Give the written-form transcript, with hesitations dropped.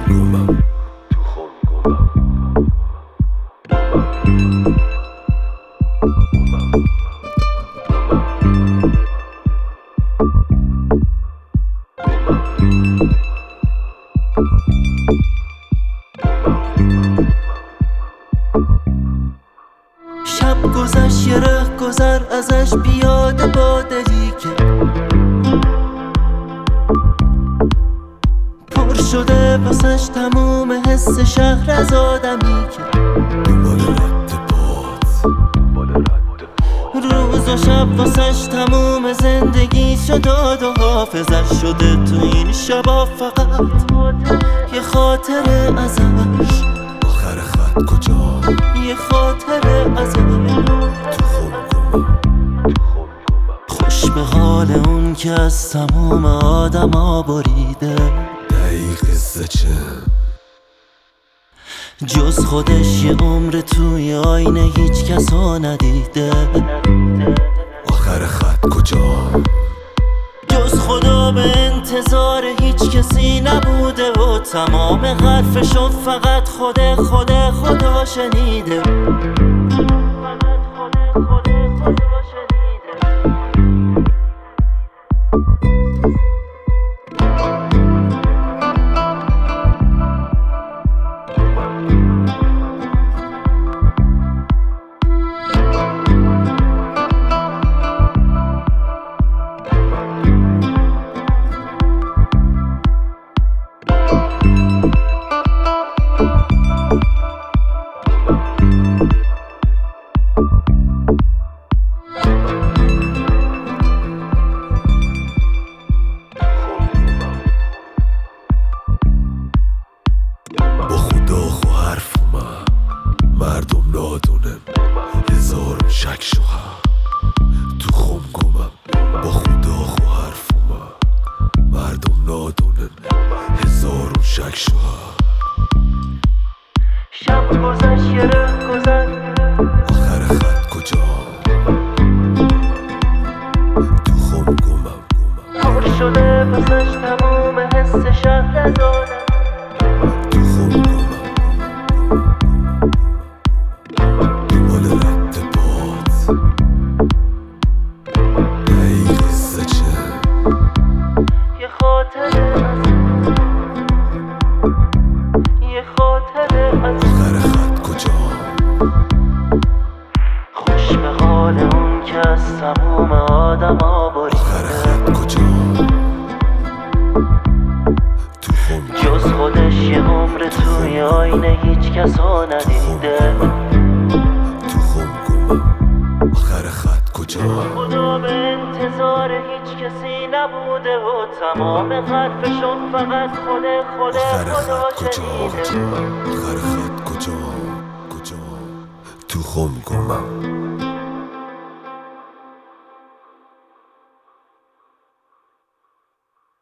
گمم تو خم گمم شب گذشت یه ره گذر ازش بیاده بادلی که پر شده واسش تموم حس شهر از آدمی که دنبال رد پات روز و شب واسش تموم زندگی شد و حافظش شده تو این شبا فقط یه خاطره ازش آخر خط کجا یه خاطره ازش تو خم گمم خوش به حال اون که از تموم آدم ها بریده دقیق قصه چه جز خودش یه عمر توی آینه هیچ کس ها ندیده آخر خط کجا جز خدا به انتظار هیچ کسی نبوده و تمام حرفشو فقط خدا شنیده با خدا خو حرف اومد مردم نادونم هزارم شک شوها تو خم گمم با خدا خو حرف اومد مردم نادونم هزارم شک شوها شب گذشت یه ره گذر آخر خط کجا تو خم گمم پر شده واسش تموم حس شهر از آدم تو خم گمم دنبال رد پات دقیق قصه چه یه خاطره ازش یه خاطره ازش آخر خط کجا خوش به حال اون که از تموم آدم ها آخر بریده خط کجا تو خم جز خودش یه عمر توی آینه هیچ کس ها ندیده تو خم گمم آخر خط کجا خدا به انتظار هیچ کسی نبوده و تمام حرفشون فقط آخر خدا خط کجا شنیده آخر خط کجا تو خم گمم